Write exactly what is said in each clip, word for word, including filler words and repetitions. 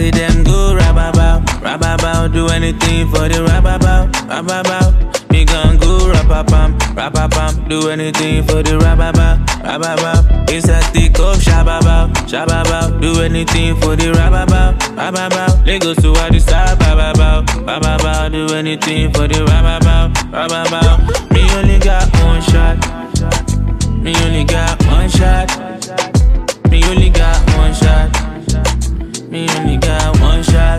say them go rap about, rap about, do anything for the rap about, rap about. Me gon' go rap pam, rap pam, do anything for the rap about, rap about. It's a thick of shababa, shababa, do anything for the rap about, rap about. Lagos to Addis Ababa, rap about, do anything for the rap about, rap about. Me only got one shot, me only got one shot, me only got one shot, me only got one shot,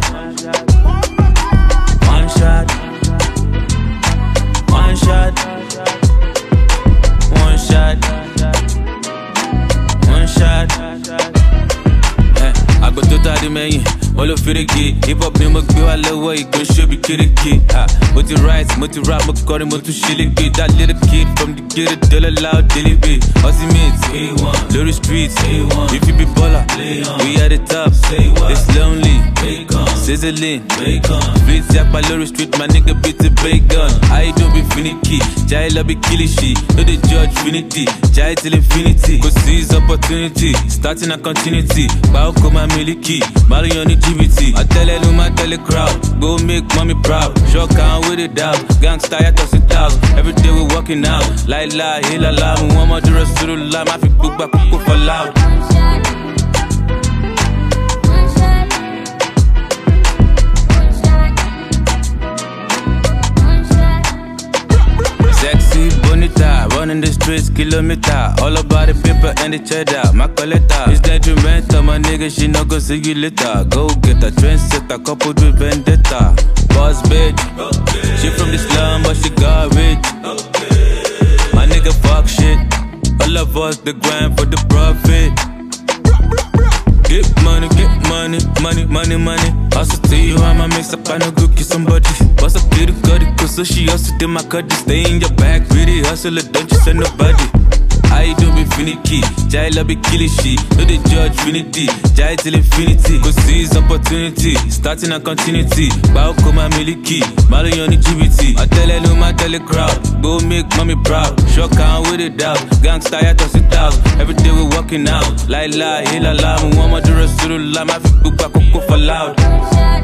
one shot. One shot, one shot, one shot. Hey, I go to the main. All of it again. Hip hop me make me all the way. Go show be kidding kid. Ah, multi rights, multi rap, multi call multi shilling beat. That little kid from the get it, dollar loud, daily beat. Aussie mates, A one, Lori streets, A one. If you be baller, we at the top. It's lonely, sizzling, streets yak by Lori street, my nigga beat the bacon. I don't be finicky, Jai love be killing shit. No they judge finity, Jai till infinity. Go seize opportunity, starting a continuity. Bow come my milky, Marion G B T. I tell it I tell the crowd, go make mommy proud. Shock out with it out, gangsta ya toss it out. Every day we walking out, la la, la la. Muhammad Rasulullah, my fi book back cook for loud. Sexy bonita, running the streets, kilometer. All about the paper and the cheddar, my collector. It's detrimental, my nigga, she no go see you later. Go get a trendsetter, coupled with vendetta. Boss bitch, okay. She from the slum, but she got rich. Okay. My nigga fuck shit. All of us, the grind for the profit. Get money, get money, money, money, money. Hustle to you, I'ma mix up, I no go kiss somebody. Bust up to the cutty, cause so she hustle to my cutty. Stay in your back, pretty hustler, don't you send nobody. I don't be finicky, Jai love be killing shit. No they judge finity, Jai till infinity. Go seize opportunity, starting a continuity. Bow come my milky, Marion G B T. I tell it I tell the crowd, go make mommy proud. Shock out with it out, gangsta ya toss it out. Every day we walking out, la la, la la. Muhammad Rasulullah, my fi book back for loud.